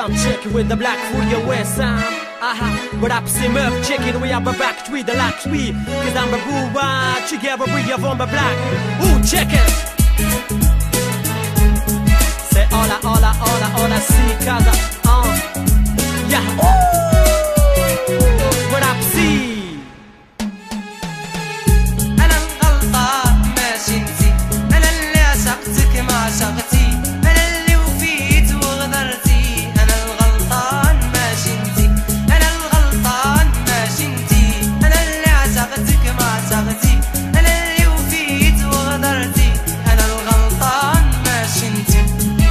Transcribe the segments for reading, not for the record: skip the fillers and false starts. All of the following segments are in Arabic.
sound check with the black for your west sound. What up, c'est meuf, check it, we have a back to the lack we. Cause I'm a boo, together we are from the black. Ooh, check it. C'est hola, see, casa, yeah, ooh. What up, see. أنا الغلطان ماشي انتي، أنا اللي عشقتك ما عشقتي، أنا اللي وفيت وغدرتي. أنا الغلطان ماشي انتي، أنا الغلطان ماشي انتي، أنا اللي عشقتك ما عشقتي، أنا اللي وفيت وغدرتي. أنا الغلطان ماشي انتي.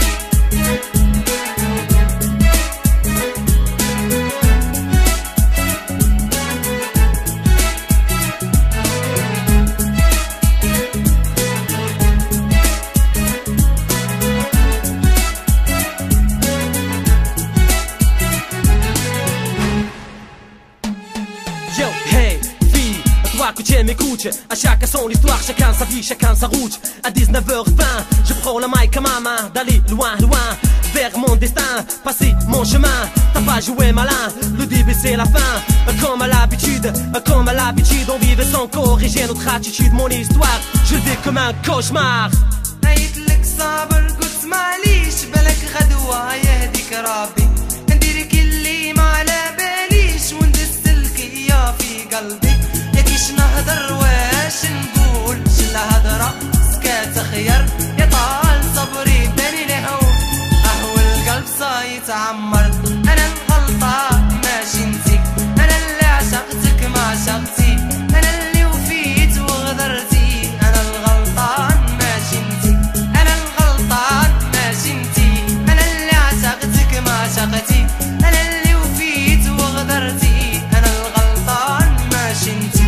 Yo, hey, fille, toi que tu m'écoutes. À chacun son histoire, chacun sa vie, chacun sa route. À 19h20, je prends la mic à ma main, d'aller loin, vers mon destin, passer mon chemin. T'as pas joué malin, le début c'est la fin. Comme à l'habitude, on vivait sans corriger notre attitude. Mon histoire, je le vis comme un cauchemar. عيطلك صابر قلت معليش، بالك غدوة يهديك ربي، نديرك اللي ما على باليش وندس الكيا في قلبي. ياكيش نهضر واش نقول، شلا هضرة سكات خير، يا طال صبري باني لهون، اهو القلب صايت عمر. انا الغلطان ماشي انتي، انا اللي عشقتك ما عشقتي، انا اللي وفيت وغدرتي. انا الغلطان ماشي انتي، انا الغلطان ماشي انتي، انا اللي عشقتك ما عشقتي، انا اللي وفيت وغدرتي. انا الغلطان ماشي انتي.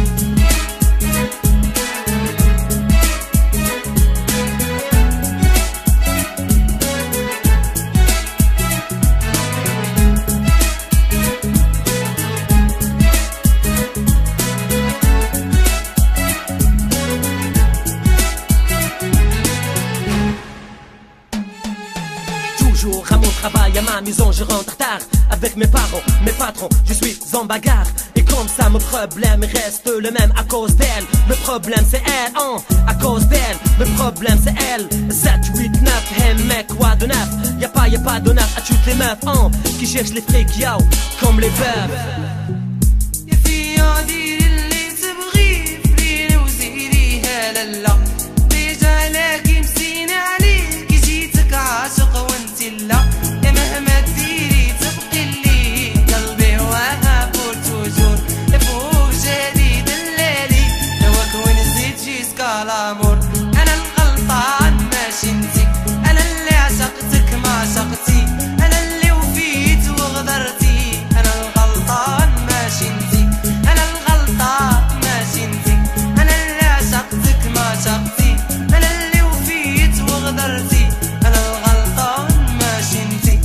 Toujours à mon travail, à ma maison, je rentre tard. Avec mes parents, mes patrons, je suis en bagarre. Et comme ça, mon problème reste le même à cause d'elle. Le problème c'est elle, à cause d'elle. Le problème c'est elle. 7, 8, 9, hey mec, quoi de neuf? Y'a pas de neuf à toutes les meufs, qui cherchent les frics, yo, comme les bœufs. يا فيا ديري اللي تبغي، فريني وزيريها لالا، ديجا لاكي مسيني عليك، جيتك عاشق وانتي لا. يا مهما ديري تبقي لي، قلبي وهاب توجور، يا فوق جالي دلالي، هواك ونسيت جيسكا لامور. انا الغلطان ماشي انتي، انا اللي عشقتك ما عشقتي، انا اللي وفيت وغدرتي. انا الغلطان ماشي انتي، انا الغلطان ماشي انتي، انا اللي عشقتك ما عشقتي، انا اللي وفيت وغدرتي. انا الغلطان ماشي انتي.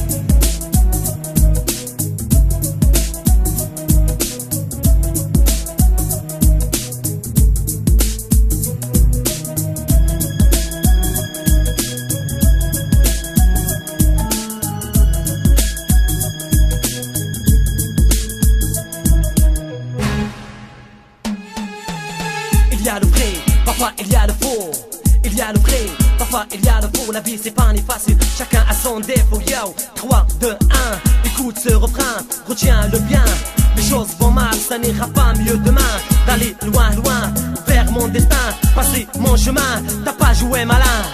Il y a le vrai, parfois il y a le faux. Il y a le vrai, parfois il y a le faux. La vie c'est pas ni facile, chacun a son défaut. Yo, 3, 2, 1, écoute ce refrain, retiens-le bien. Les choses vont mal, ça n'ira pas mieux demain. D'aller loin, vers mon destin, passer mon chemin. T'as pas joué malin.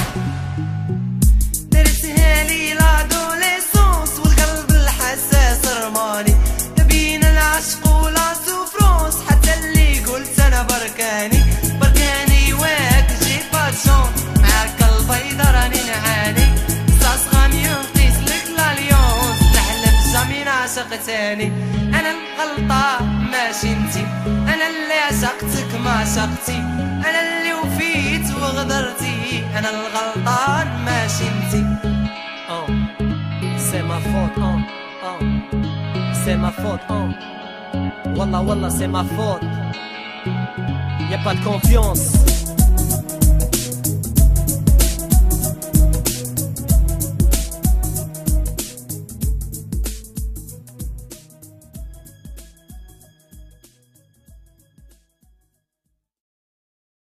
درتها لي لادوليسونس والقلب الحساس رماني، بين العشق ولا سوفرونس، حتى اللي قلت انا بركاني واك جي باتشون، معاك البيضة راني نعاني، صاص غامي نقيس لك لاليونس، نحلف جامي نعشق تاني. انا الغلطة ماشي انتي، انا اللي عشقتك ما عشقتي، انا اللي وفيت وغدرتي. انا الغلطان ماشي انتي. C'est ma faute, c'est ma faute, Wallah, c'est ma faute. Y'a pas de confiance.